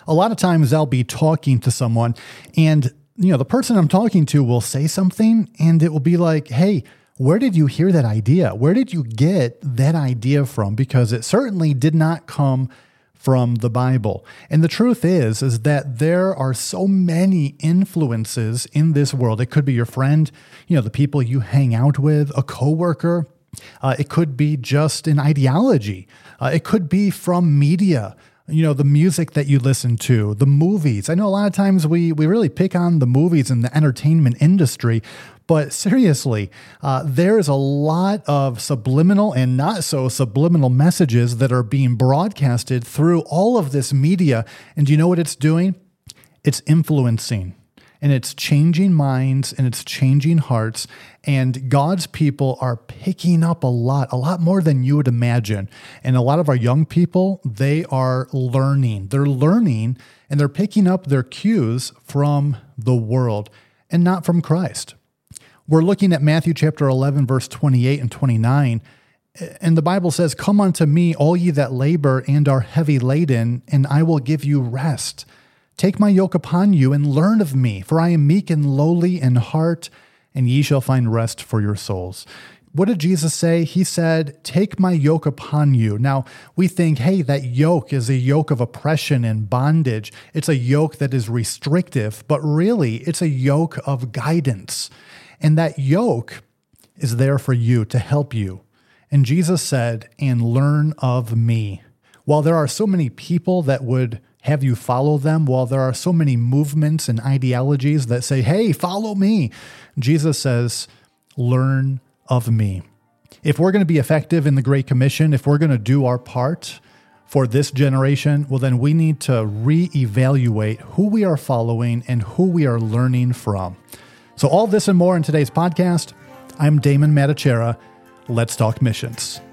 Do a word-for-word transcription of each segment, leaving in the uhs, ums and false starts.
A lot of times I'll be talking to someone and, you know, the person I'm talking to will say something and it will be like, hey, where did you hear that idea? Where did you get that idea from? Because it certainly did not come from the Bible. And the truth is, is that there are so many influences in this world. It could be your friend, you know, the people you hang out with, a coworker. Uh, it could be just an ideology. Uh, it could be from media, you know, the music that you listen to, the movies. I know a lot of times we we really pick on the movies and the entertainment industry, but seriously, uh, there is a lot of subliminal and not so subliminal messages that are being broadcasted through all of this media. And do you know what it's doing? It's influencing. And it's changing minds and it's changing hearts. And God's people are picking up a lot, a lot more than you would imagine. And a lot of our young people, they are learning. They're learning and they're picking up their cues from the world and not from Christ. We're looking at Matthew chapter eleven, verse twenty-eight and twenty-nine. And the Bible says, "Come unto me, all ye that labor and are heavy laden, and I will give you rest. Take my yoke upon you and learn of me, for I am meek and lowly in heart, and ye shall find rest for your souls." What did Jesus say? He said, take my yoke upon you. Now, we think, hey, that yoke is a yoke of oppression and bondage. It's a yoke that is restrictive, but really, it's a yoke of guidance. And that yoke is there for you, to help you. And Jesus said, and learn of me. While there are so many people that would have you follow them, while there are so many movements and ideologies that say, hey, follow me, Jesus says, learn of me. If we're going to be effective in the Great Commission, if we're going to do our part for this generation, well, then we need to reevaluate who we are following and who we are learning from. So all this and more in today's podcast. I'm Damon Matichera. Let's talk missions.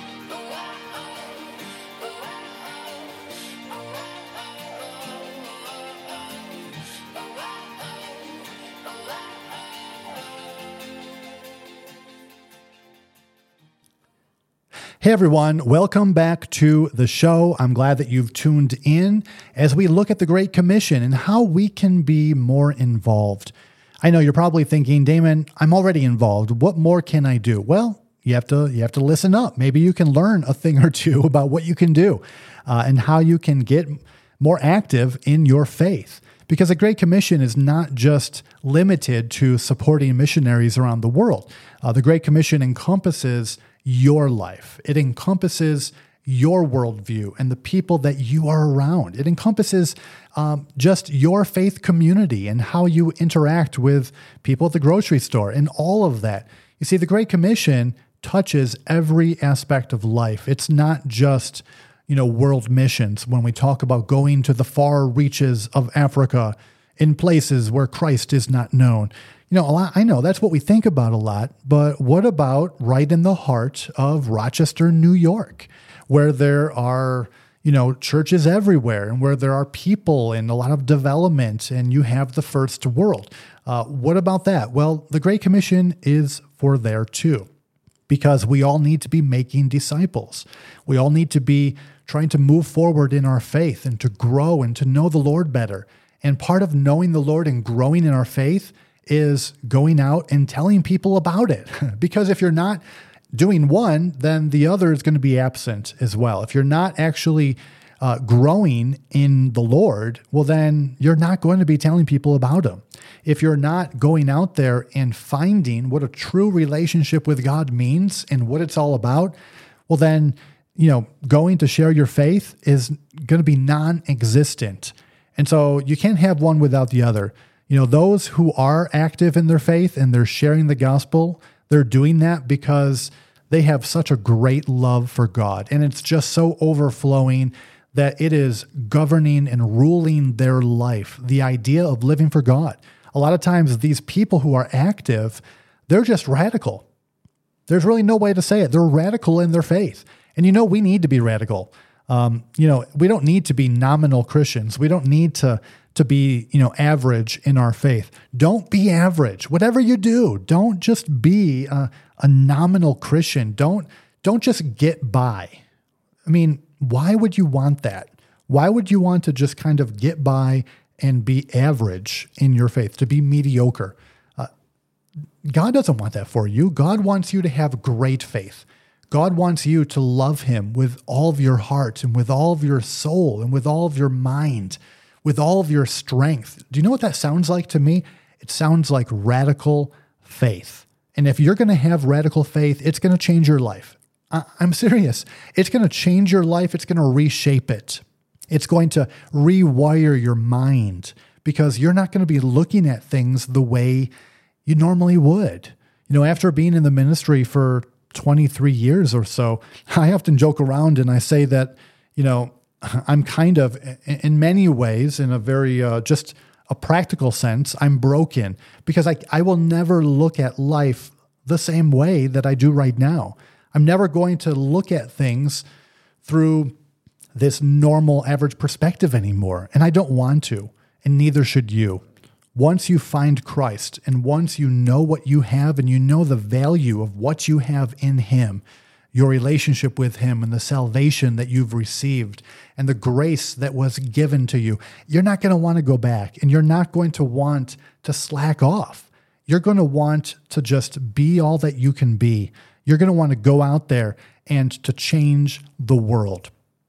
Hey everyone, welcome back to the show. I'm glad that you've tuned in as we look at the Great Commission and how we can be more involved. I know you're probably thinking, Damon, I'm already involved. What more can I do? Well, you have to you have to listen up. Maybe you can learn a thing or two about what you can do uh, and how you can get more active in your faith. Because the Great Commission is not just limited to supporting missionaries around the world. Uh, the Great Commission encompasses your life. It encompasses your worldview and the people that you are around. It encompasses um, just your faith community and how you interact with people at the grocery store and all of that. You see, the Great Commission touches every aspect of life. It's not just, you know, world missions when we talk about going to the far reaches of Africa in places where Christ is not known. You know, a lot, I know that's what we think about a lot, but what about right in the heart of Rochester, New York, where there are, you know, churches everywhere and where there are people and a lot of development and you have the first world? Uh, what about that? Well, the Great Commission is for there too, because we all need to be making disciples. We all need to be trying to move forward in our faith and to grow and to know the Lord better. And part of knowing the Lord and growing in our faith is going out and telling people about it. Because if you're not doing one, then the other is going to be absent as well. If you're not actually uh, growing in the Lord, well, then you're not going to be telling people about Him. If you're not going out there and finding what a true relationship with God means and what it's all about, well, then, you know, going to share your faith is going to be non-existent. And so you can't have one without the other. You know, those who are active in their faith and they're sharing the gospel, they're doing that because they have such a great love for God. And it's just so overflowing that it is governing and ruling their life, the idea of living for God. A lot of times these people who are active, they're just radical. There's really no way to say it. They're radical in their faith. And you know, we need to be radical. Um, you know, we don't need to be nominal Christians. We don't need to to be, you know, average in our faith. Don't be average. Whatever you do, don't just be a, a nominal Christian. Don't, don't just get by. I mean, why would you want that? Why would you want to just kind of get by and be average in your faith, to be mediocre? Uh, God doesn't want that for you. God wants you to have great faith. God wants you to love him with all of your heart and with all of your soul and with all of your mind, with all of your strength. Do you know what that sounds like to me? It sounds like radical faith. And if you're going to have radical faith, it's going to change your life. I- I'm serious. It's going to change your life. It's going to reshape it. It's going to rewire your mind because you're not going to be looking at things the way you normally would. You know, after being in the ministry for twenty-three years or so, I often joke around and I say that, you know, I'm kind of, in many ways, in a very, uh, just a practical sense, I'm broken because I, I will never look at life the same way that I do right now. I'm never going to look at things through this normal average perspective anymore. And I don't want to, and neither should you. Once you find Christ and once you know what you have and you know the value of what you have in him, your relationship with him and the salvation that you've received and the grace that was given to you, you're not going to want to go back and you're not going to want to slack off. You're going to want to just be all that you can be. You're going to want to go out there and to change the world.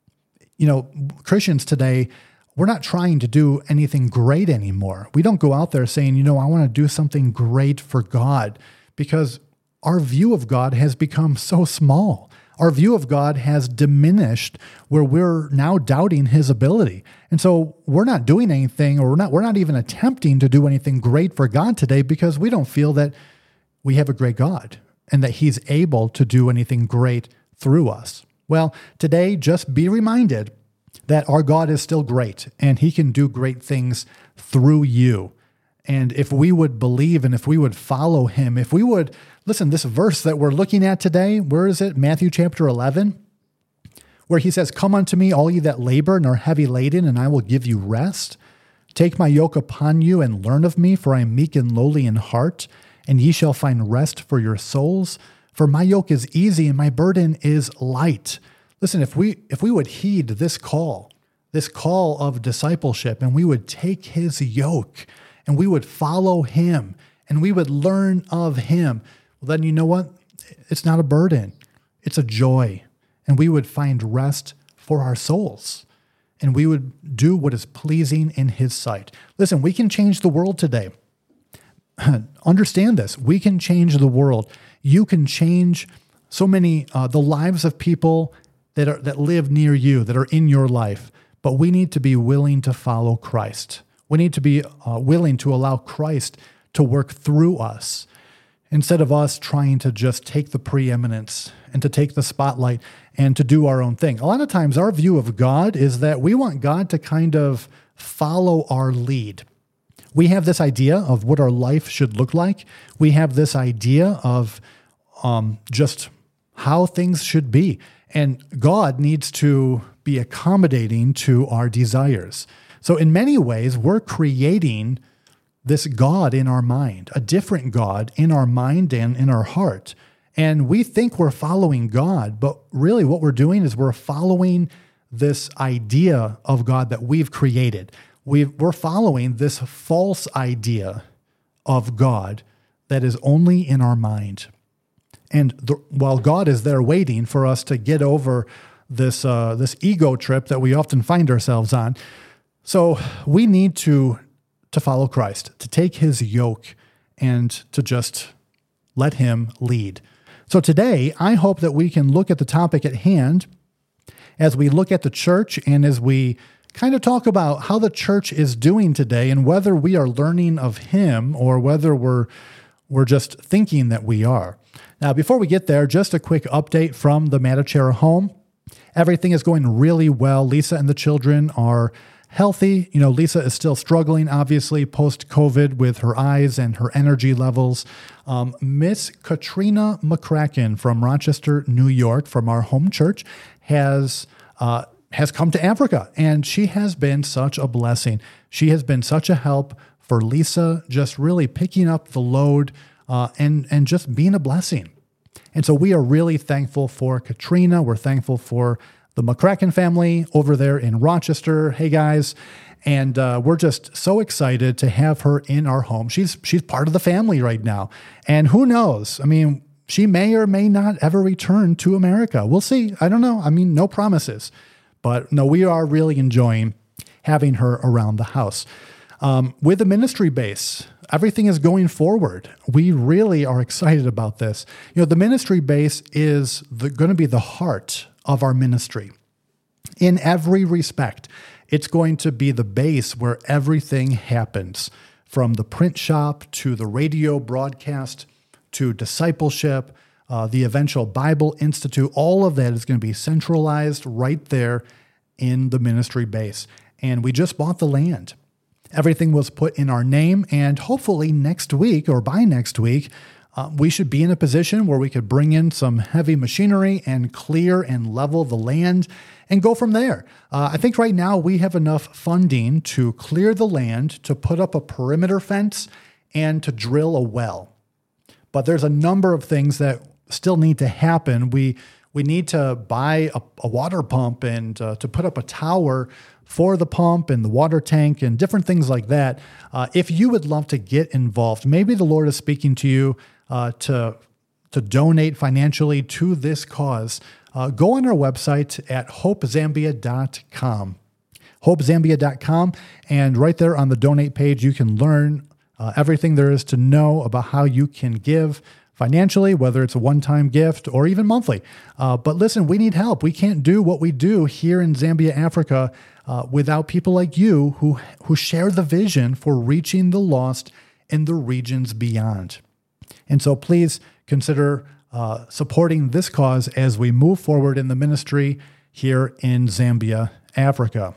You know, Christians today, we're not trying to do anything great anymore. We don't go out there saying, you know, I want to do something great for God, because our view of God has become so small. Our view of God has diminished where we're now doubting his ability. And so we're not doing anything, or we're not, we're not even attempting to do anything great for God today because we don't feel that we have a great God and that he's able to do anything great through us. Well, today, just be reminded that our God is still great and he can do great things through you. And if we would believe and if we would follow him, if we would, listen, this verse that we're looking at today, where is it? Matthew chapter eleven, where he says, "Come unto me, all ye that labor and are heavy laden, and I will give you rest. Take my yoke upon you and learn of me, for I am meek and lowly in heart, and ye shall find rest for your souls. For my yoke is easy and my burden is light." Listen, if we if we would heed this call, this call of discipleship, and we would take his yoke and we would follow him and we would learn of him, well, then you know what? It's not a burden. It's a joy. And we would find rest for our souls. And we would do what is pleasing in his sight. Listen, we can change the world today. Understand this. We can change the world. You can change so many, uh, the lives of people that are that live near you, that are in your life. But we need to be willing to follow Christ. We need to be uh, willing to allow Christ to work through us instead of us trying to just take the preeminence and to take the spotlight and to do our own thing. A lot of times our view of God is that we want God to kind of follow our lead. We have this idea of what our life should look like. We have this idea of um, just how things should be. And God needs to be accommodating to our desires. So in many ways, we're creating this God in our mind, a different God in our mind and in our heart. And we think we're following God, but really what we're doing is we're following this idea of God that we've created. We've, we're following this false idea of God that is only in our mind. And the, while God is there waiting for us to get over this uh, this ego trip that we often find ourselves on, so we need to to follow Christ, to take his yoke and to just let him lead. So today, I hope that we can look at the topic at hand as we look at the church and as we kind of talk about how the church is doing today and whether we are learning of him or whether we're we're just thinking that we are. Now, before we get there, just a quick update from the Matachera home. Everything is going really well. Lisa and the children are healthy. You know, Lisa is still struggling, obviously, post-COVID with her eyes and her energy levels. Um, Miss Katrina McCracken from Rochester, New York, from our home church, has uh, has come to Africa, and she has been such a blessing. She has been such a help for Lisa, just really picking up the load uh, and, and just being a blessing. And so we are really thankful for Katrina. We're thankful for the McCracken family over there in Rochester. Hey, guys. And uh, we're just so excited to have her in our home. She's she's part of the family right now. And who knows? I mean, she may or may not ever return to America. We'll see. I don't know. I mean, no promises. But no, we are really enjoying having her around the house. Um, with the ministry base, everything is going forward. We really are excited about this. You know, the ministry base is going to be the heart of our ministry. In every respect, it's going to be the base where everything happens, from the print shop to the radio broadcast to discipleship, uh, the eventual Bible Institute. All of that is going to be centralized right there in the ministry base. And we just bought the land. Everything was put in our name, and hopefully next week or by next week, uh, we should be in a position where we could bring in some heavy machinery and clear and level the land and go from there. Uh, I think right now we have enough funding to clear the land, to put up a perimeter fence, and to drill a well. But there's a number of things that still need to happen. We we need to buy a, a water pump and uh, to put up a tower for the pump and the water tank and different things like that. Uh, if you would love to get involved, maybe the Lord is speaking to you uh, to, to donate financially to this cause, uh, go on our website at hope zambia dot com. hope zambia dot com, and right there on the donate page, you can learn uh, everything there is to know about how you can give financially, whether it's a one-time gift or even monthly. Uh, but listen, we need help. We can't do what we do here in Zambia, Africa, uh, without people like you who, who share the vision for reaching the lost in the regions beyond. And so please consider uh, supporting this cause as we move forward in the ministry here in Zambia, Africa.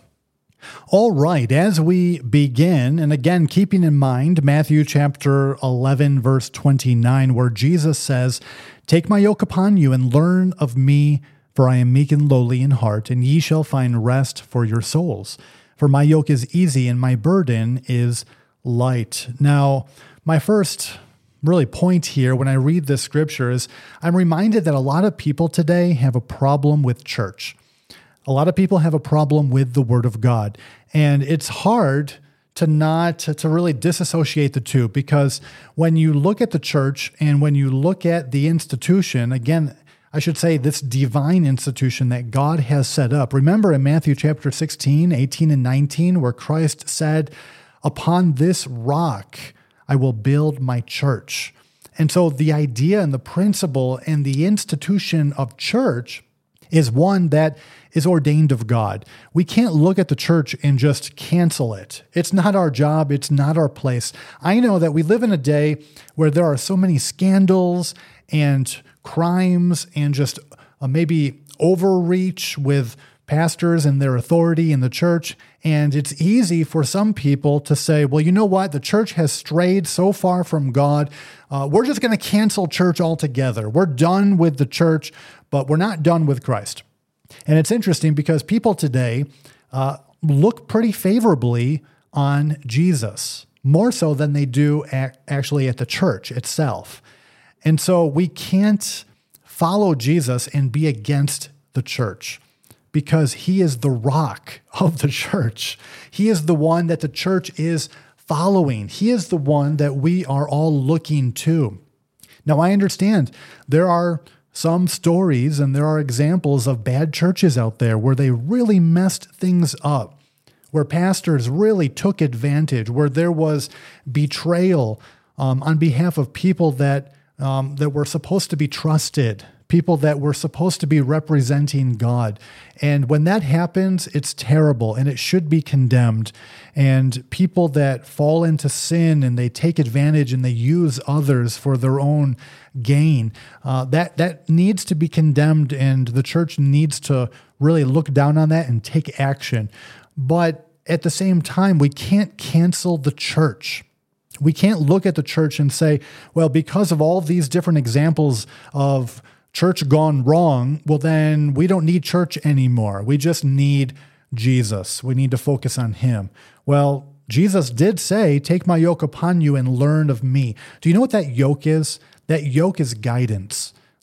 All right, as we begin, and again, keeping in mind Matthew chapter eleven, verse twenty-nine, where Jesus says, "Take my yoke upon you and learn of me, for I am meek and lowly in heart, and ye shall find rest for your souls. For my yoke is easy and my burden is light." Now, my first really point here when I read this scripture is I'm reminded that a lot of people today have a problem with church. A lot of people have a problem with the Word of God, and it's hard to not to really disassociate the two, because when you look at the church and when you look at the institution, again, I should say this divine institution that God has set up. Remember in Matthew chapter sixteen, eighteen, and nineteen, where Christ said, "Upon this rock I will build my church." And so the idea and the principle and the institution of church is one that is ordained of God. We can't look at the church and just cancel it. It's not our job. It's not our place. I know that we live in a day where there are so many scandals and crimes and just uh, maybe overreach with pastors and their authority in the church. And it's easy for some people to say, well, you know what? The church has strayed so far from God. Uh, we're just going to cancel church altogether. We're done with the church, but we're not done with Christ. And it's interesting because people today uh, look pretty favorably on Jesus, more so than they do at, actually at the church itself. And so we can't follow Jesus and be against the church, because he is the rock of the church. He is the one that the church is following. He is the one that we are all looking to. Now, I understand there are some stories and there are examples of bad churches out there where they really messed things up, where pastors really took advantage, where there was betrayal um, on behalf of people that um, that were supposed to be trusted, people that were supposed to be representing God. And when that happens, it's terrible and it should be condemned. And people that fall into sin and they take advantage and they use others for their own gain, uh, that, that needs to be condemned, and the church needs to really look down on that and take action. But at the same time, we can't cancel the church. We can't look at the church and say, well, because of all these different examples of church gone wrong, well, then we don't need church anymore. We just need Jesus. We need to focus on him. Well, Jesus did say, "Take my yoke upon you and learn of me." Do you know what that yoke is? That yoke is guidance.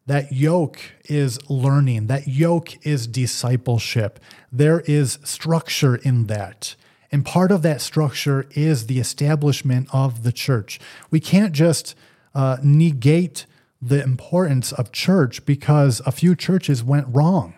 That yoke is learning. That yoke is discipleship. There is structure in that. And part of that structure is the establishment of the church. We can't just uh, negate the importance of church because a few churches went wrong.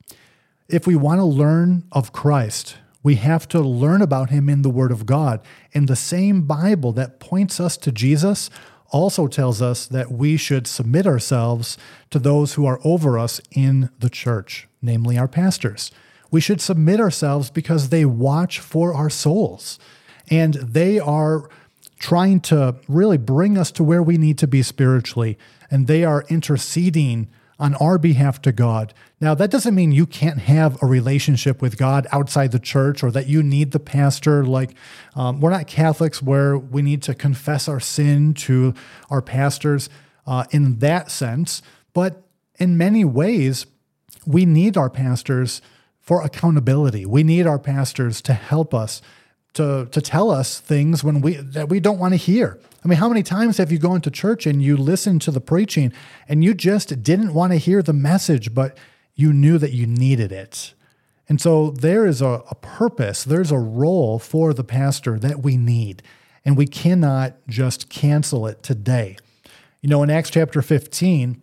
If we want to learn of Christ, we have to learn about him in the Word of God. And the same Bible that points us to Jesus also tells us that we should submit ourselves to those who are over us in the church, namely our pastors. We should submit ourselves because they watch for our souls, and they are trying to really bring us to where we need to be spiritually, and they are interceding on our behalf to God. Now, that doesn't mean you can't have a relationship with God outside the church or that you need the pastor. Like, um, we're not Catholics where we need to confess our sin to our pastors uh, in that sense. But in many ways, we need our pastors for accountability. We need our pastors to help us, to, to tell us things when we that we don't want to hear. I mean, how many times have you gone to church and you listened to the preaching and you just didn't want to hear the message, but you knew that you needed it? And so there is a, a purpose, there's a role for the pastor that we need, and we cannot just cancel it today. You know, in Acts chapter fifteen,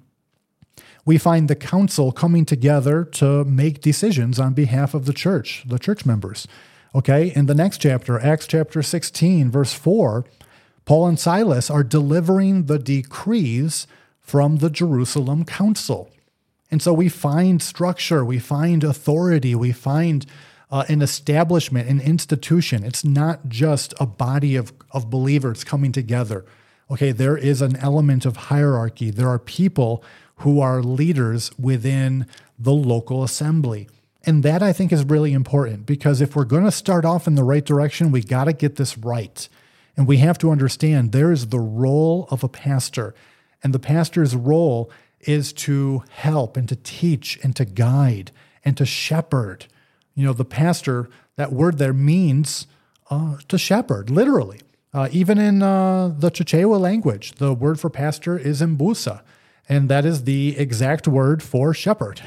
we find the council coming together to make decisions on behalf of the church, the church members. Okay, in the next chapter, Acts chapter sixteen, verse four, Paul and Silas are delivering the decrees from the Jerusalem council. And so we find structure, we find authority, we find uh, an establishment, an institution. It's not just a body of, of believers coming together. Okay, there is an element of hierarchy. There are people who are leaders within the local assembly. And that, I think, is really important, because if we're going to start off in the right direction, we got to get this right. And we have to understand there is the role of a pastor. And the pastor's role is to help and to teach and to guide and to shepherd. You know, the pastor, that word there means uh, to shepherd, literally. Uh, even in uh, the Chichewa language, the word for pastor is mbusa. And that is the exact word for shepherd.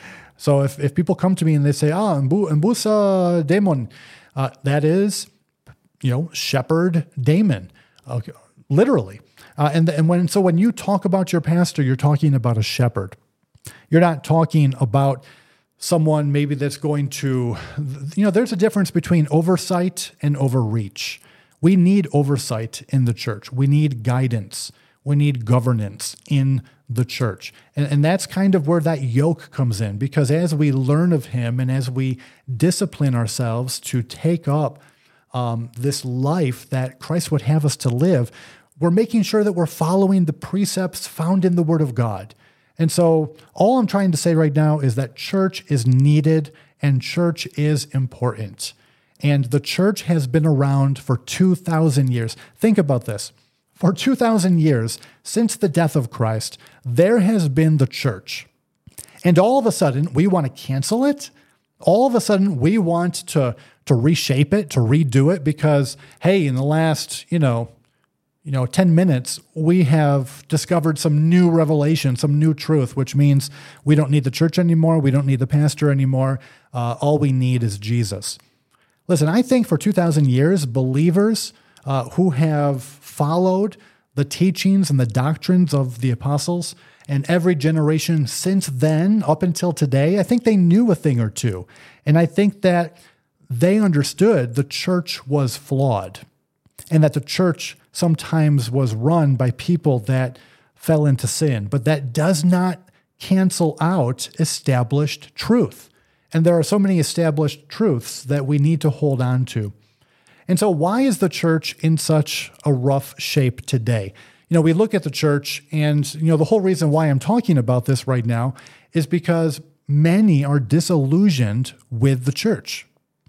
So if, if people come to me and they say, ah, mbusa daemon, uh, that is, you know, shepherd daemon, okay, literally. Uh, and and when so when you talk about your pastor, you're talking about a shepherd. You're not talking about someone maybe that's going to, you know, there's a difference between oversight and overreach. We need oversight in the church. We need guidance. We need governance in the church. And, and that's kind of where that yoke comes in, because as we learn of him and as we discipline ourselves to take up um, this life that Christ would have us to live, we're making sure that we're following the precepts found in the Word of God. And so all I'm trying to say right now is that church is needed and church is important. And the church has been around for two thousand years. Think about this. For two thousand years, since the death of Christ, there has been the church. And all of a sudden, we want to cancel it. All of a sudden, we want to, to reshape it, to redo it, because, hey, in the last, you know, you know, ten minutes, we have discovered some new revelation, some new truth, which means we don't need the church anymore. We don't need the pastor anymore. Uh, all we need is Jesus. Listen, I think for two thousand years, believers uh, who have followed the teachings and the doctrines of the apostles, and every generation since then up until today, I think they knew a thing or two. And I think that they understood the church was flawed, and that the church sometimes was run by people that fell into sin. But that does not cancel out established truth. And there are so many established truths that we need to hold on to. And so why is the church in such a rough shape today? You know, we look at the church, and, you know, the whole reason why I'm talking about this right now is because many are disillusioned with the church.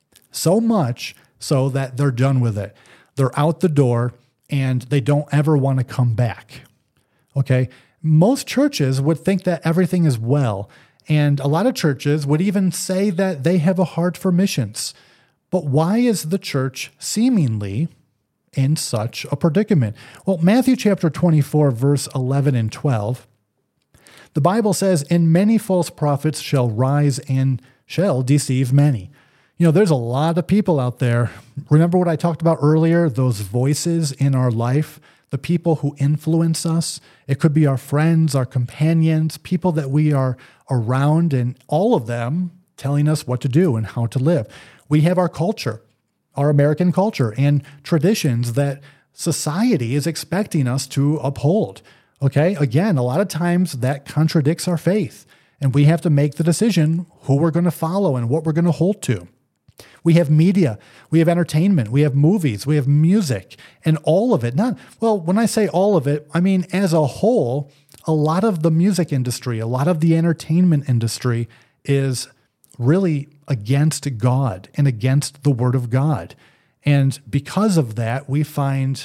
So much so that they're done with it. They're out the door and they don't ever want to come back. Okay? Most churches would think that everything is well. And a lot of churches would even say that they have a heart for missions. But why is the church seemingly in such a predicament? Well, Matthew chapter twenty-four, verse eleven and twelve, The Bible says, and many false prophets shall rise and shall deceive many. You know, there's a lot of people out there. Remember what I talked about earlier, those voices in our life, the people who influence us. It could be our friends, our companions, people that we are around, and all of them telling us what to do and how to live. We have our culture, our American culture, and traditions that society is expecting us to uphold. Okay, again, a lot of times that contradicts our faith, and we have to make the decision who we're going to follow and what we're going to hold to. We have media, we have entertainment, we have movies, we have music, and all of it. Not, well, when I say all of it, I mean as a whole, a lot of the music industry, a lot of the entertainment industry is really against God and against the Word of God. And because of that, we find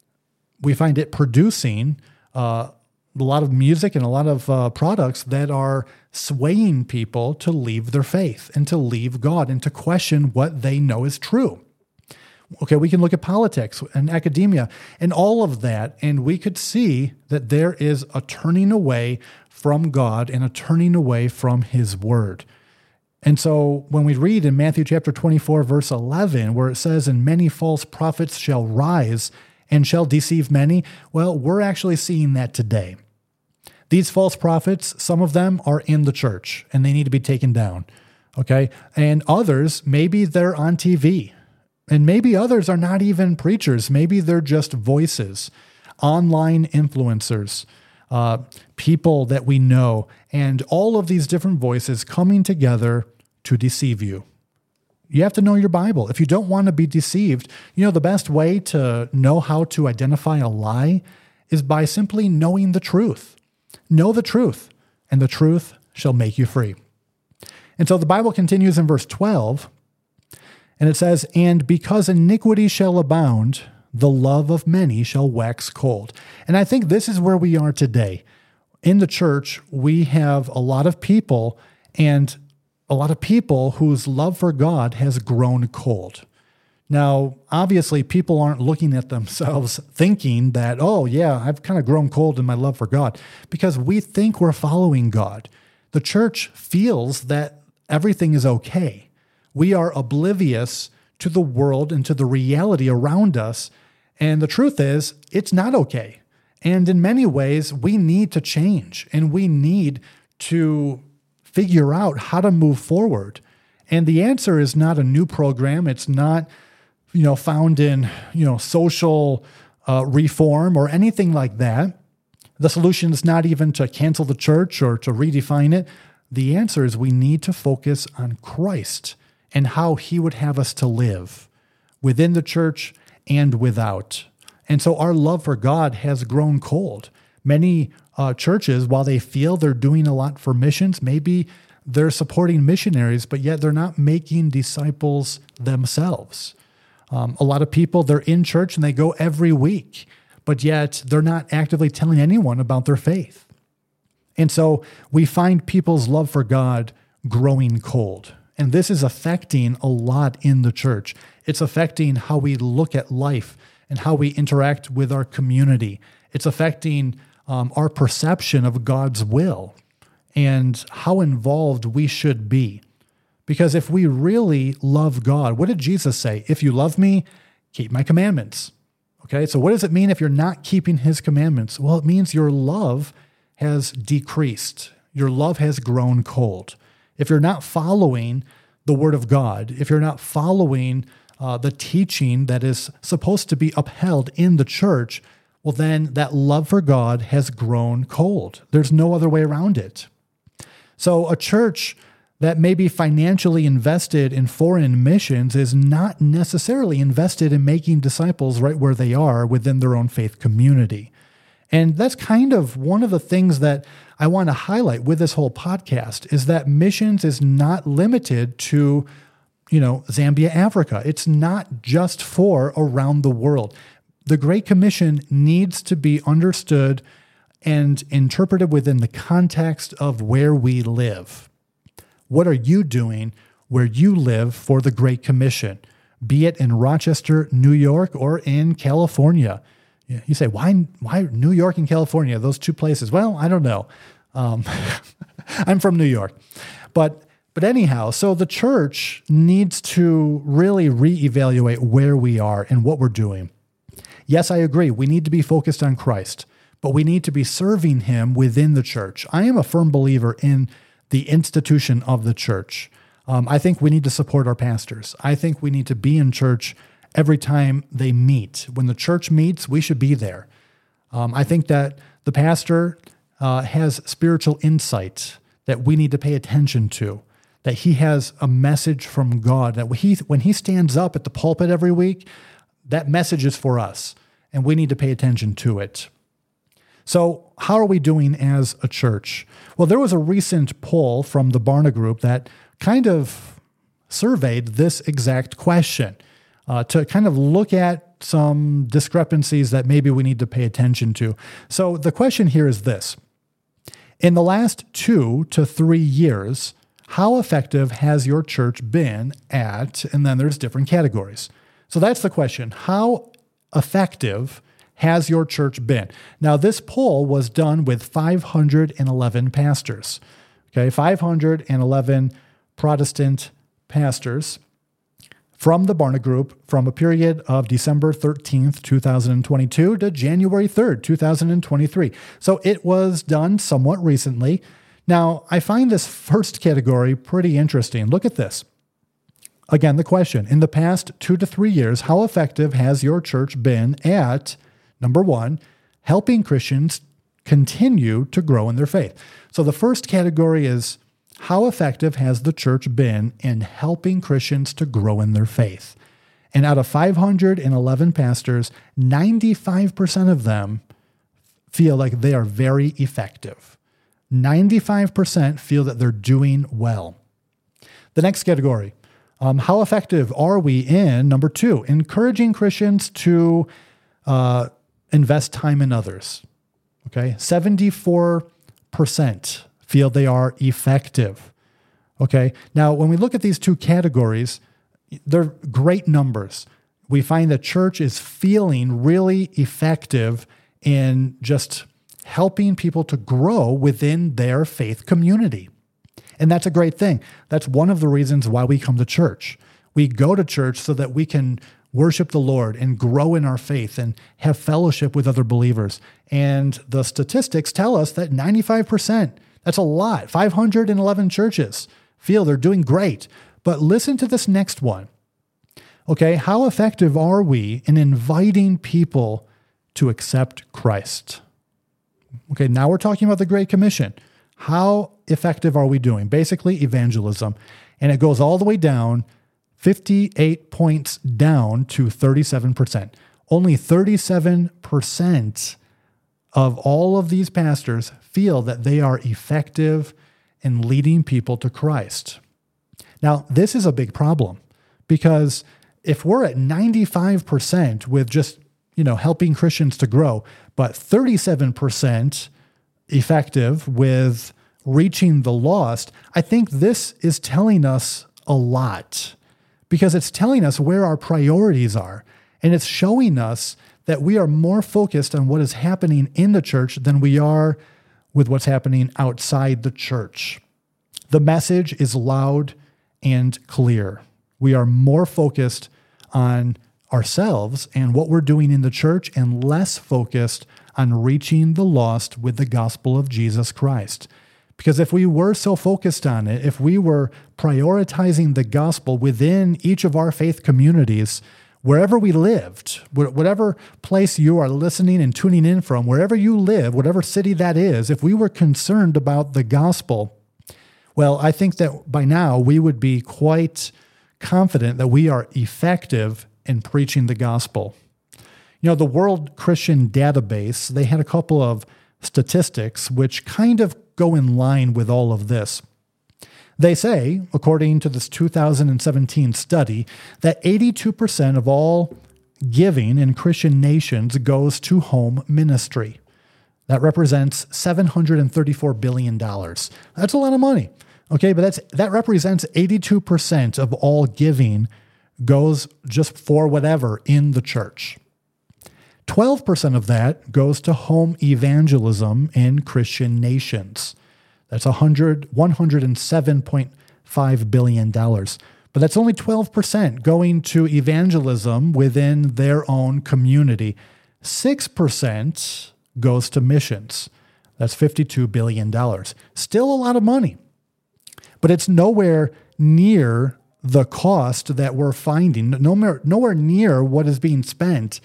we find it producing uh, a lot of music and a lot of uh, products that are swaying people to leave their faith and to leave God and to question what they know is true. Okay, we can look at politics and academia and all of that, and we could see that there is a turning away from God and a turning away from His Word. And so when we read in Matthew chapter twenty-four, verse eleven, where it says, and many false prophets shall rise and shall deceive many, well, we're actually seeing that today. These false prophets, some of them are in the church and they need to be taken down, okay? And others, maybe they're on T V, and maybe others are not even preachers. Maybe they're just voices, online influencers, uh, people that we know, and all of these different voices coming together to deceive you. You have to know your Bible. If you don't want to be deceived, you know, the best way to know how to identify a lie is by simply knowing the truth. Know the truth, and the truth shall make you free. And so the Bible continues in verse twelve, and it says, and because iniquity shall abound, the love of many shall wax cold. And I think this is where we are today. In the church, we have a lot of people, and a lot of people whose love for God has grown cold. Now, obviously, people aren't looking at themselves thinking that, oh, yeah, I've kind of grown cold in my love for God, because we think we're following God. The church feels that everything is okay. We are oblivious to the world and to the reality around us, and the truth is, it's not okay. And in many ways, we need to change, and we need to figure out how to move forward. And the answer is not a new program. It's not, you know, found in, you know, social uh, reform or anything like that. The solution is not even to cancel the church or to redefine it. The answer is we need to focus on Christ and how He would have us to live within the church and without. And so our love for God has grown cold. Many uh, churches, while they feel they're doing a lot for missions, maybe they're supporting missionaries, but yet they're not making disciples themselves. Um, a lot of people, they're in church and they go every week, but yet they're not actively telling anyone about their faith. And so we find people's love for God growing cold. And this is affecting a lot in the church. It's affecting how we look at life and how we interact with our community. It's affecting um, our perception of God's will and how involved we should be. Because if we really love God, what did Jesus say? If you love me, keep my commandments. Okay, so what does it mean if you're not keeping His commandments? Well, it means your love has decreased. Your love has grown cold. If you're not following the Word of God, if you're not following uh, the teaching that is supposed to be upheld in the church, well, then that love for God has grown cold. There's no other way around it. So a church that may be financially invested in foreign missions is not necessarily invested in making disciples right where they are within their own faith community. And that's kind of one of the things that I want to highlight with this whole podcast is that missions is not limited to, you know, Zambia, Africa. It's not just for around the world. The Great Commission needs to be understood and interpreted within the context of where we live. What are you doing where you live for the Great Commission, be it in Rochester, New York, or in California? You say, why, why New York and California, those two places? Well, I don't know. Um, I'm from New York. But but anyhow, so the church needs to really reevaluate where we are and what we're doing. Yes, I agree. We need to be focused on Christ, but we need to be serving him within the church. I am a firm believer in the institution of the church. Um, I think we need to support our pastors. I think we need to be in church every time they meet. When the church meets, we should be there. Um, I think that the pastor uh, has spiritual insight that we need to pay attention to, that he has a message from God, that he, when he stands up at the pulpit every week, that message is for us, and we need to pay attention to it. So how are we doing as a church? Well, there was a recent poll from the Barna Group that kind of surveyed this exact question uh, to kind of look at some discrepancies that maybe we need to pay attention to. So the question here is this. In the last two to three years, how effective has your church been at, and then there's different categories. So that's the question. How effective has your church been? Now, this poll was done with five hundred eleven pastors, okay, five hundred eleven Protestant pastors from the Barna Group from a period of December thirteenth, twenty twenty-two to January third, twenty twenty-three. So it was done somewhat recently. Now, I find this first category pretty interesting. Look at this. Again, the question, in the past two to three years, how effective has your church been at, number one, helping Christians continue to grow in their faith? So the first category is, how effective has the church been in helping Christians to grow in their faith? And out of five hundred eleven pastors, ninety-five percent of them feel like they are very effective. ninety-five percent feel that they're doing well. The next category, um, how effective are we in, number two, encouraging Christians to uh, invest time in others? Okay, seventy-four percent feel they are effective. Okay, now when we look at these two categories, they're great numbers. We find the church is feeling really effective in just helping people to grow within their faith community. And that's a great thing. That's one of the reasons why we come to church. We go to church so that we can worship the Lord and grow in our faith and have fellowship with other believers. And the statistics tell us that ninety-five percent, that's a lot, five hundred eleven churches feel they're doing great. But listen to this next one. Okay, how effective are we in inviting people to accept Christ? Okay, now we're talking about the Great Commission. How effective are we doing? Basically, evangelism. And it goes all the way down, fifty-eight points down to thirty-seven percent. Only thirty-seven percent of all of these pastors feel that they are effective in leading people to Christ. Now, this is a big problem because if we're at ninety-five percent with just, you know, helping Christians to grow, but thirty-seven percent effective with reaching the lost, I think this is telling us a lot because it's telling us where our priorities are. And it's showing us that we are more focused on what is happening in the church than we are with what's happening outside the church. The message is loud and clear. We are more focused on ourselves and what we're doing in the church and less focused on reaching the lost with the gospel of Jesus Christ. Because if we were so focused on it, if we were prioritizing the gospel within each of our faith communities, wherever we lived, whatever place you are listening and tuning in from, wherever you live, whatever city that is, if we were concerned about the gospel, well, I think that by now we would be quite confident that we are effective in preaching the gospel. You know, the World Christian Database, they had a couple of statistics which kind of go in line with all of this. They say, according to this two thousand seventeen study, that eighty-two percent of all giving in Christian nations goes to home ministry. That represents seven hundred thirty-four billion dollars. That's a lot of money. Okay, but that's that represents eighty-two percent of all giving goes just for whatever in the church. twelve percent of that goes to home evangelism in Christian nations. That's one hundred, one hundred seven point five billion dollars. But that's only twelve percent going to evangelism within their own community. six percent goes to missions. That's fifty-two billion dollars. Still a lot of money, but it's nowhere near the cost that we're finding, nowhere, nowhere near what is being spent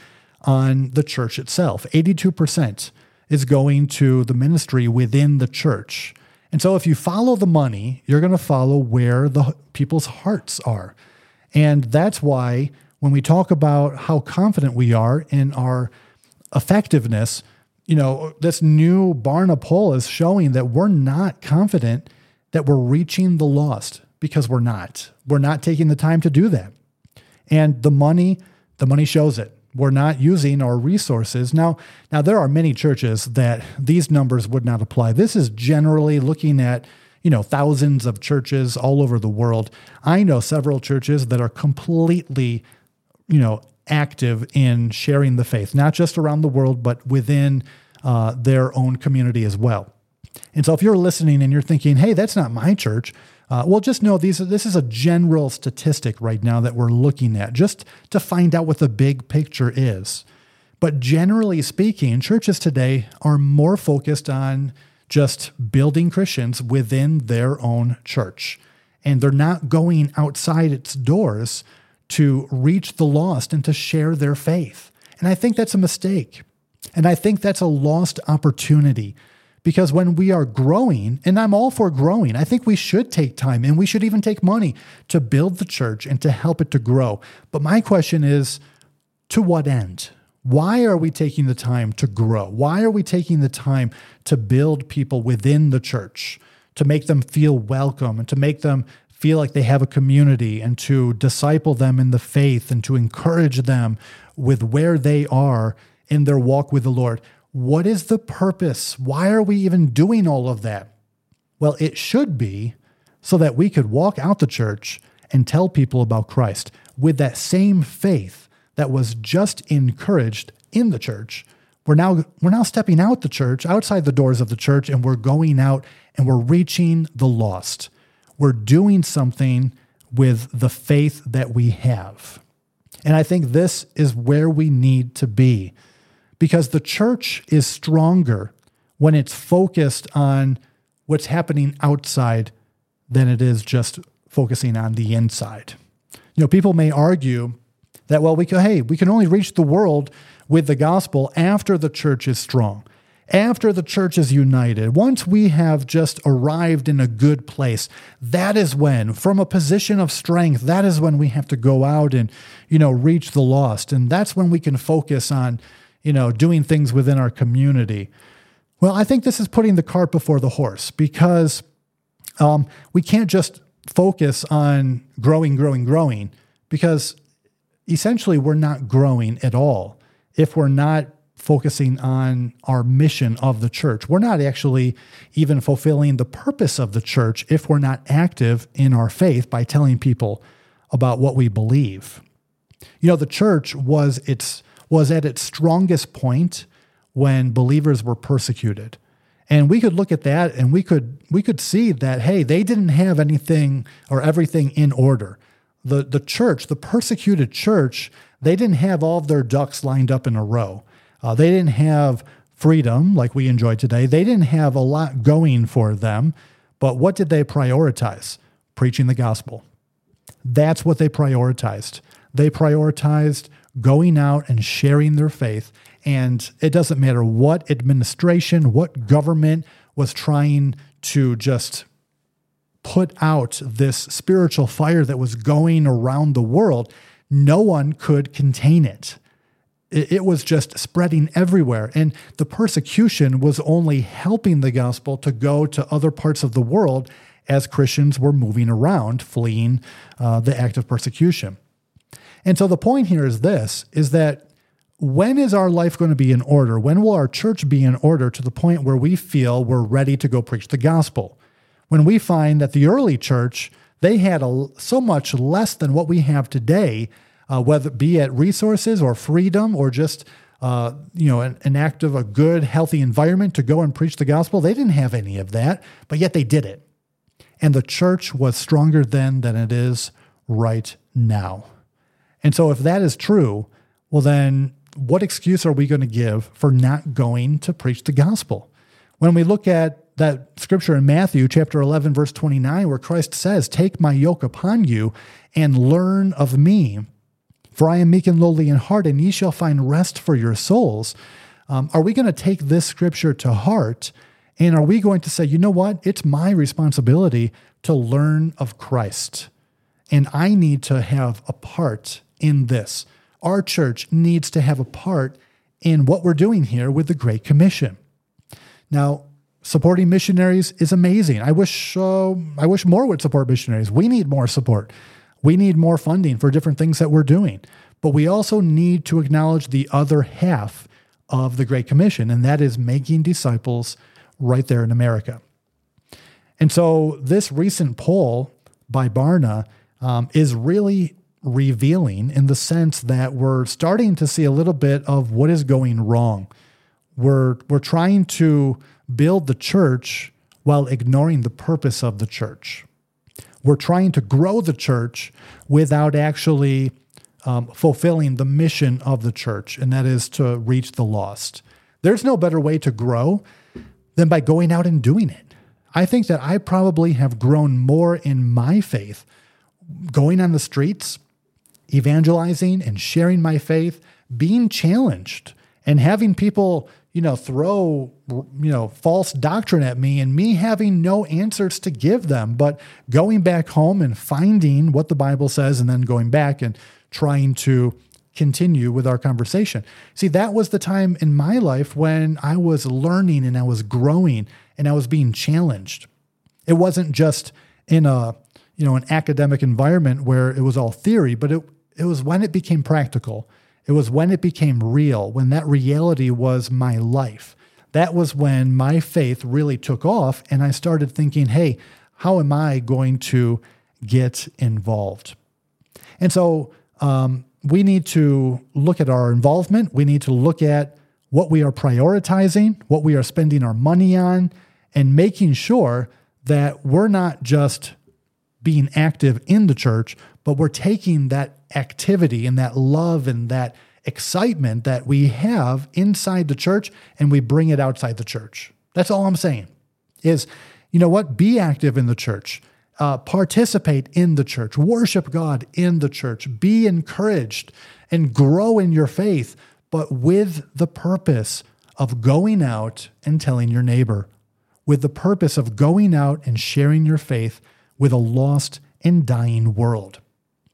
on the church itself. eighty-two percent is going to the ministry within the church. And so if you follow the money, you're going to follow where the people's hearts are. And that's why when we talk about how confident we are in our effectiveness, you know, this new Barna poll is showing that we're not confident that we're reaching the lost, because we're not. We're not taking the time to do that. And the money, the money shows it. We're not using our resources. Now, now there are many churches that these numbers would not apply. This is generally looking at, you know, thousands of churches all over the world. I know several churches that are completely, you know, active in sharing the faith, not just around the world, but within uh, their own community as well. And so if you're listening and you're thinking, hey, that's not my church, Uh, well, just know these. This is a general statistic right now that we're looking at, just to find out what the big picture is. But generally speaking, churches today are more focused on just building Christians within their own church. And they're not going outside its doors to reach the lost and to share their faith. And I think that's a mistake. And I think that's a lost opportunity. Because when we are growing, and I'm all for growing, I think we should take time and we should even take money to build the church and to help it to grow. But my question is, to what end? Why are we taking the time to grow? Why are we taking the time to build people within the church, to make them feel welcome and to make them feel like they have a community and to disciple them in the faith and to encourage them with where they are in their walk with the Lord? What is the purpose? Why are we even doing all of that? Well, it should be so that we could walk out the church and tell people about Christ with that same faith that was just encouraged in the church. We're now, we're now stepping out the church, outside the doors of the church, and we're going out and we're reaching the lost. We're doing something with the faith that we have. And I think this is where we need to be. Because the church is stronger when it's focused on what's happening outside than it is just focusing on the inside. You know, people may argue that, well, we can, hey, we can only reach the world with the gospel after the church is strong, after the church is united. Once we have just arrived in a good place, that is when, from a position of strength, that is when we have to go out and, you know, reach the lost. And that's when we can focus on, you know, doing things within our community. Well, I think this is putting the cart before the horse, because um, we can't just focus on growing, growing, growing, because essentially we're not growing at all if we're not focusing on our mission of the church. We're not actually even fulfilling the purpose of the church if we're not active in our faith by telling people about what we believe. You know, the church was its was at its strongest point when believers were persecuted. And we could look at that and we could we could see that, hey, they didn't have anything or everything in order. The, the church, the persecuted church, they didn't have all of their ducks lined up in a row. Uh, they didn't have freedom like we enjoy today. They didn't have a lot going for them. But what did they prioritize? Preaching the gospel. That's what they prioritized. They prioritized going out and sharing their faith. And it doesn't matter what administration, what government was trying to just put out this spiritual fire that was going around the world, no one could contain it. It was just spreading everywhere. And the persecution was only helping the gospel to go to other parts of the world as Christians were moving around, fleeing uh, the act of persecution. And so the point here is this, is that when is our life going to be in order? When will our church be in order to the point where we feel we're ready to go preach the gospel? When we find that the early church, they had a, so much less than what we have today, uh, whether it be at resources or freedom or just uh, you know, an, an active, a good, healthy environment to go and preach the gospel. They didn't have any of that, but yet they did it. And the church was stronger then than it is right now. And so if that is true, well then what excuse are we going to give for not going to preach the gospel? When we look at that scripture in Matthew chapter eleven, verse twenty-nine, where Christ says, "Take my yoke upon you and learn of me, for I am meek and lowly in heart, and ye shall find rest for your souls." Um, are we going to take this scripture to heart? And are we going to say, you know what? It's my responsibility to learn of Christ. And I need to have a part in this. Our church needs to have a part in what we're doing here with the Great Commission. Now, supporting missionaries is amazing. I wish uh, I wish more would support missionaries. We need more support. We need more funding for different things that we're doing. But we also need to acknowledge the other half of the Great Commission, and that is making disciples right there in America. And so this recent poll by Barna um, is really revealing in the sense that we're starting to see a little bit of what is going wrong. We're, we're trying to build the church while ignoring the purpose of the church. We're trying to grow the church without actually um, fulfilling the mission of the church, and that is to reach the lost. There's no better way to grow than by going out and doing it. I think that I probably have grown more in my faith going on the streets, evangelizing and sharing my faith, being challenged and having people, you know, throw, you know, false doctrine at me and me having no answers to give them, but going back home and finding what the Bible says and then going back and trying to continue with our conversation. See, that was the time in my life when I was learning and I was growing and I was being challenged. It wasn't just in a, you know, an academic environment where it was all theory, but it, it was when it became practical. It was when it became real, when that reality was my life. That was when my faith really took off and I started thinking, hey, how am I going to get involved? And so um, we need to look at our involvement. We need to look at what we are prioritizing, what we are spending our money on, and making sure that we're not just being active in the church, but we're taking that activity and that love and that excitement that we have inside the church and we bring it outside the church. That's all I'm saying is, you know what? Be active in the church. Uh, participate in the church. Worship God in the church. Be encouraged and grow in your faith, but with the purpose of going out and telling your neighbor, with the purpose of going out and sharing your faith with a lost and dying world.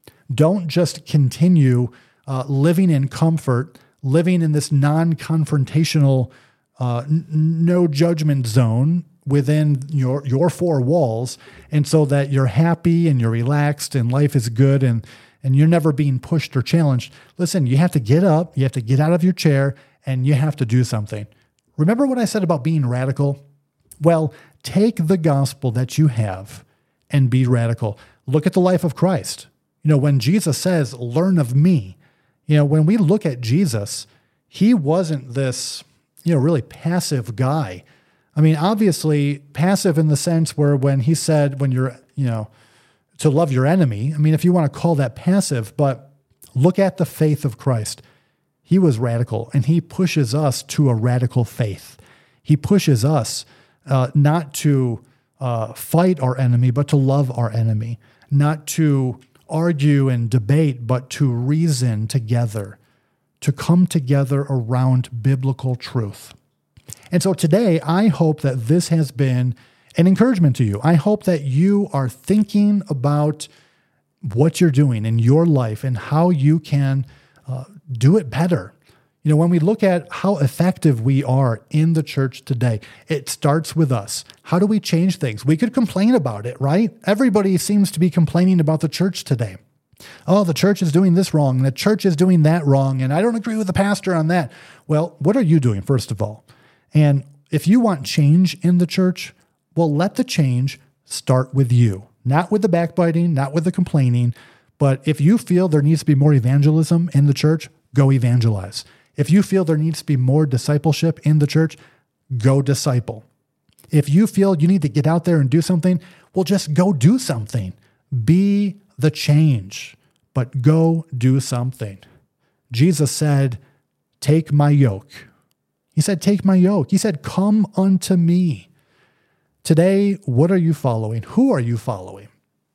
Don't just continue uh, living in comfort, living in this non-confrontational, uh, n- no judgment zone within your your four walls, and so that you're happy and you're relaxed and life is good and and you're never being pushed or challenged. Listen, you have to get up, you have to get out of your chair, and you have to do something. Remember what I said about being radical? Well, take the gospel that you have and be radical. Look at the life of Christ. You know, when Jesus says, learn of me, you know, when we look at Jesus, he wasn't this, you know, really passive guy. I mean, obviously passive in the sense where when he said, when you're, you know, to love your enemy, I mean, if you want to call that passive, but look at the faith of Christ. He was radical and he pushes us to a radical faith. He pushes us uh, not to uh, fight our enemy, but to love our enemy, not to argue and debate, but to reason together, to come together around biblical truth. And so today, I hope that this has been an encouragement to you. I hope that you are thinking about what you're doing in your life and how you can uh, do it better. You know, when we look at how effective we are in the church today, it starts with us. How do we change things? We could complain about it, right? Everybody seems to be complaining about the church today. Oh, the church is doing this wrong, and the church is doing that wrong, and I don't agree with the pastor on that. Well, what are you doing, first of all? And if you want change in the church, well, let the change start with you, not with the backbiting, not with the complaining. But if you feel there needs to be more evangelism in the church, go evangelize. If you feel there needs to be more discipleship in the church, go disciple. If you feel you need to get out there and do something, well, just go do something. Be the change, but go do something. Jesus said, take my yoke. He said, take my yoke. He said, come unto me. Today, what are you following? Who are you following?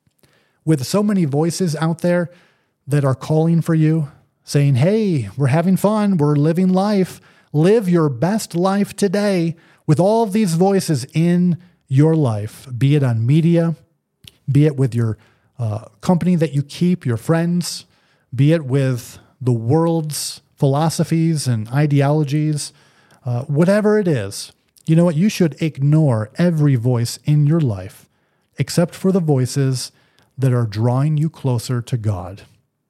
With so many voices out there that are calling for you, saying, hey, we're having fun, we're living life, live your best life today, with all of these voices in your life, be it on media, be it with your uh, company that you keep, your friends, be it with the world's philosophies and ideologies, uh, whatever it is, you know what? You should ignore every voice in your life except for the voices that are drawing you closer to God,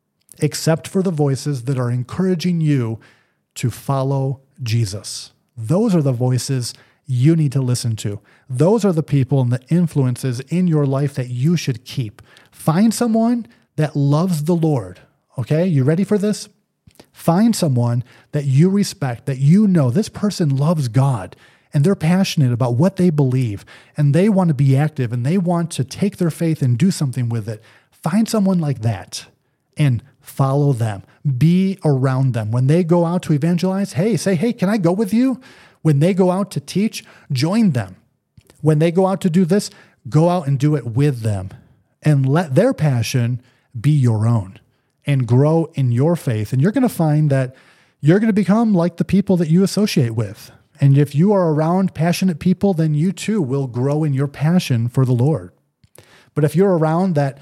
except for the voices that are encouraging you to follow Jesus. Those are the voices you need to listen to. Those are the people and the influences in your life that you should keep. Find someone that loves the Lord. Okay, you ready for this? Find someone that you respect, that you know this person loves God and they're passionate about what they believe and they want to be active and they want to take their faith and do something with it. Find someone like that and follow them. Be around them. When they go out to evangelize, hey, say, hey, can I go with you? When they go out to teach, join them. When they go out to do this, go out and do it with them and let their passion be your own and grow in your faith. And you're going to find that you're going to become like the people that you associate with. And if you are around passionate people, then you too will grow in your passion for the Lord. But if you're around that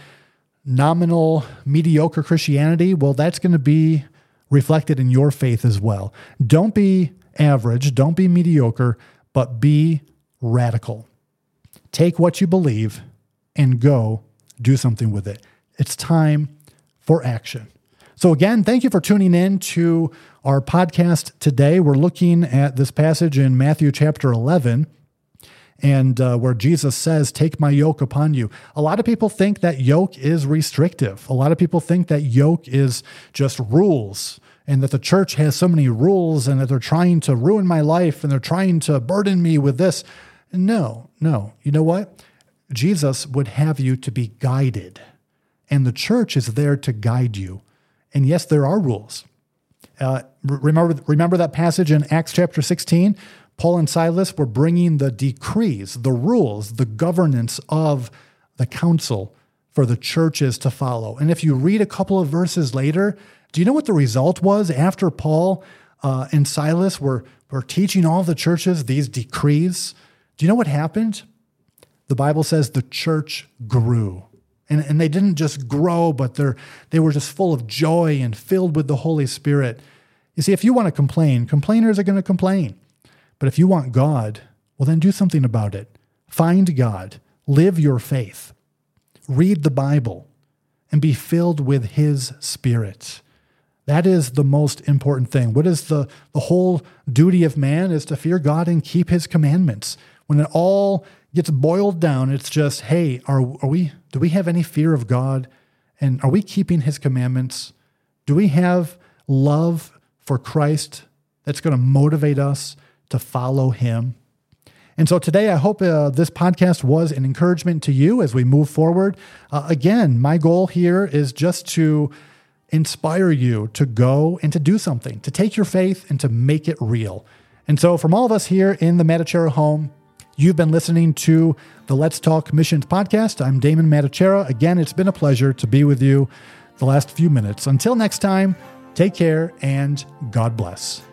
nominal, mediocre Christianity, well, that's going to be reflected in your faith as well. Don't be average, don't be mediocre, but be radical. Take what you believe and go do something with it. It's time for action. So again, thank you for tuning in to our podcast today. We're looking at this passage in Matthew chapter eleven, and uh, where Jesus says, take my yoke upon you. A lot of people think that yoke is restrictive. A lot of people think that yoke is just rules and that the church has so many rules and that they're trying to ruin my life and they're trying to burden me with this. No, no. You know what? Jesus would have you to be guided, and the church is there to guide you. And yes, there are rules. Uh, remember, remember that passage in Acts chapter sixteen? Paul and Silas were bringing the decrees, the rules, the governance of the council for the churches to follow. And if you read a couple of verses later, do you know what the result was after Paul uh, and Silas were, were teaching all the churches these decrees? Do you know what happened? The Bible says the church grew. And, and they didn't just grow, but they're, they were just full of joy and filled with the Holy Spirit. You see, if you want to complain, complainers are going to complain. But if you want God, well, then do something about it. Find God. Live your faith. Read the Bible and be filled with His Spirit. That is the most important thing. What is the, the whole duty of man is to fear God and keep His commandments. When it all gets boiled down, it's just, hey, are, are we, do we have any fear of God? And are we keeping His commandments? Do we have love for Christ that's going to motivate us to follow Him? And so today, I hope uh, this podcast was an encouragement to you as we move forward. Uh, again, my goal here is just to inspire you to go and to do something, to take your faith and to make it real. And so from all of us here in the Matichera home, you've been listening to the Let's Talk Missions podcast. I'm Damon Matichera. Again, it's been a pleasure to be with you the last few minutes. Until next time, take care and God bless.